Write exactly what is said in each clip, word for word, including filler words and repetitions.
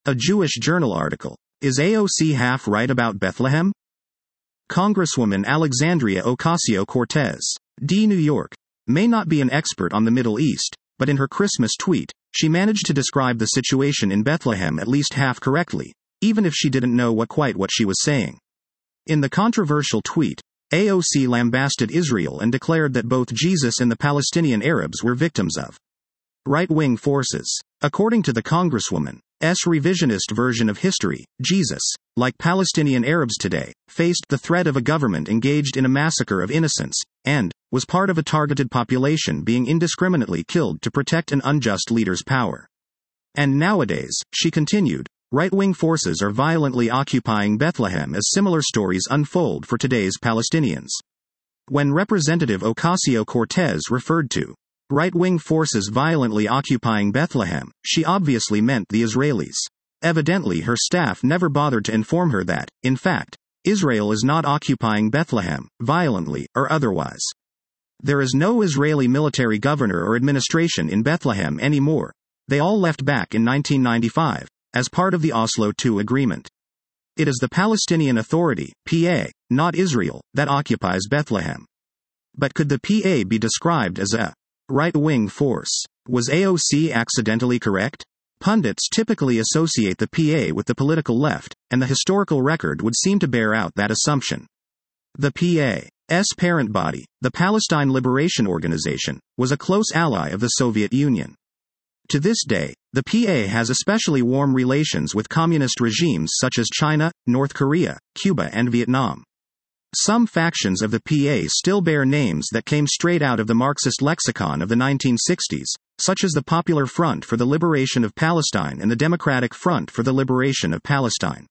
A Jewish Journal article. Is A O C half right about Bethlehem? Congresswoman Alexandria Ocasio-Cortez, D. New York, may not be an expert on the Middle East, but in her Christmas tweet, she managed to describe the situation in Bethlehem at least half correctly, even if she didn't know what quite what she was saying. In the controversial tweet, A O C lambasted Israel and declared that both Jesus and the Palestinian Arabs were victims of right-wing forces. According to the Congresswoman's revisionist version of history, Jesus, like Palestinian Arabs today, faced the threat of a government engaged in a massacre of innocents, and was part of a targeted population being indiscriminately killed to protect an unjust leader's power. And nowadays, she continued, right-wing forces are violently occupying Bethlehem as similar stories unfold for today's Palestinians. When Representative Ocasio-Cortez referred to right-wing forces violently occupying Bethlehem, she obviously meant the Israelis. Evidently her staff never bothered to inform her that, in fact, Israel is not occupying Bethlehem, violently, or otherwise. There is no Israeli military governor or administration in Bethlehem anymore. They all left back in nineteen ninety-five, as part of the Oslo two agreement. It is the Palestinian Authority, P A, not Israel, that occupies Bethlehem. But could the P A be described as a right-wing force? Was A O C accidentally correct? Pundits typically associate the P A with the political left, and the historical record would seem to bear out that assumption. The P A's parent body, the Palestine Liberation Organization, was a close ally of the Soviet Union. To this day, the P A has especially warm relations with communist regimes such as China, North Korea, Cuba, and Vietnam. Some factions of the P A still bear names that came straight out of the Marxist lexicon of the nineteen sixties, such as the Popular Front for the Liberation of Palestine and the Democratic Front for the Liberation of Palestine.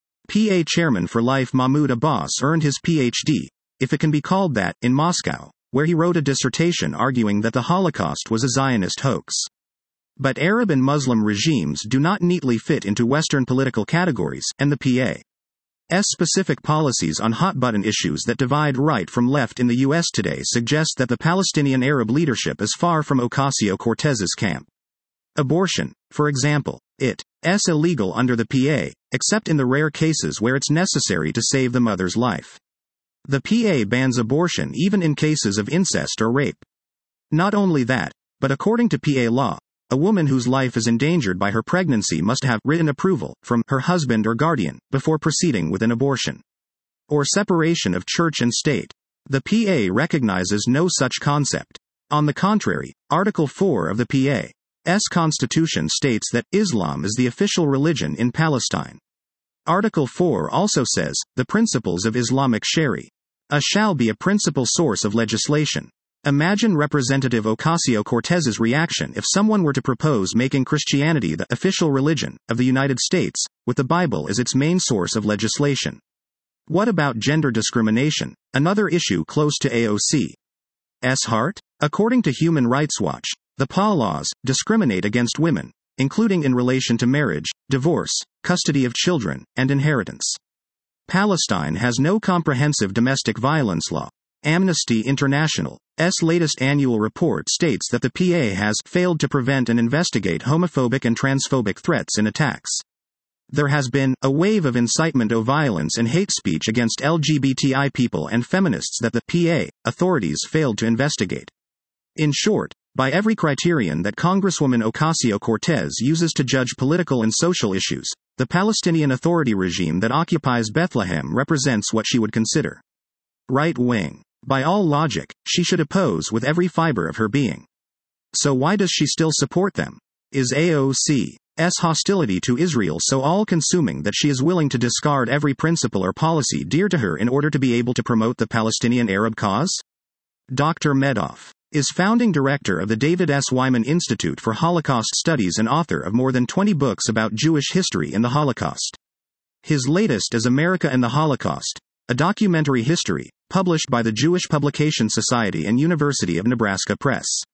P A chairman for life Mahmoud Abbas earned his P H D, if it can be called that, in Moscow, where he wrote a dissertation arguing that the Holocaust was a Zionist hoax. But Arab and Muslim regimes do not neatly fit into Western political categories, and the P A's specific policies on hot-button issues that divide right from left in the U S today suggest that the Palestinian Arab leadership is far from Ocasio-Cortez's camp. Abortion, for example, it is illegal under the P A, except in the rare cases where it's necessary to save the mother's life. The P A bans abortion even in cases of incest or rape. Not only that, but according to P A law, a woman whose life is endangered by her pregnancy must have written approval from her husband or guardian before proceeding with an abortion. Or separation of church and state. The P A recognizes no such concept. On the contrary, Article four of the P A's Constitution states that Islam is the official religion in Palestine. Article four also says, the principles of Islamic Sharia shall be a principal source of legislation. Imagine Representative Ocasio-Cortez's reaction if someone were to propose making Christianity the official religion of the United States, with the Bible as its main source of legislation. What about gender discrimination, another issue close to A O C's heart? According to Human Rights Watch, the P A laws discriminate against women, including in relation to marriage, divorce, custody of children, and inheritance. Palestine has no comprehensive domestic violence law. Amnesty International's latest annual report states that the P A has failed to prevent and investigate homophobic and transphobic threats and attacks. There has been a wave of incitement of violence and hate speech against L G B T I people and feminists that the P A authorities failed to investigate. In short, by every criterion that Congresswoman Ocasio-Cortez uses to judge political and social issues, the Palestinian Authority regime that occupies Bethlehem represents what she would consider right-wing. By all logic, she should oppose with every fiber of her being. So why does she still support them? Is A O C's hostility to Israel so all-consuming that she is willing to discard every principle or policy dear to her in order to be able to promote the Palestinian Arab cause? Doctor Medoff is founding director of the David S. Wyman Institute for Holocaust Studies and author of more than twenty books about Jewish history and the Holocaust. His latest is America and the Holocaust, a documentary history, published by the Jewish Publication Society and University of Nebraska Press.